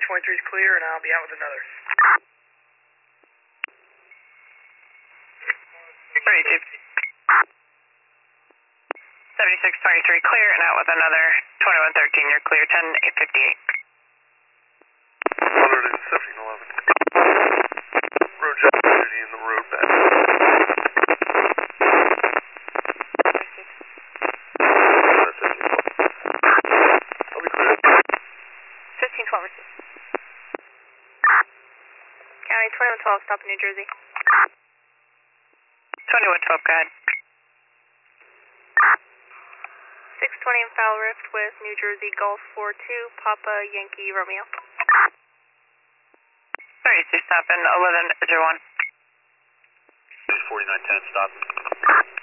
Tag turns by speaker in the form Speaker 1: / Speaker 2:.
Speaker 1: County 23 is clear, and I'll be out with another.
Speaker 2: 32. 7623 clear and out with another. 2113, you're clear. 10-858.
Speaker 3: 11711. Road job duty in the road back.
Speaker 2: 1512 receive. County 2112, stop in New Jersey. 2112, go ahead. 620 in Foul Rift with New Jersey Gulf 42, Papa Yankee Romeo. 32, stop in 1101.
Speaker 3: 4910, stop.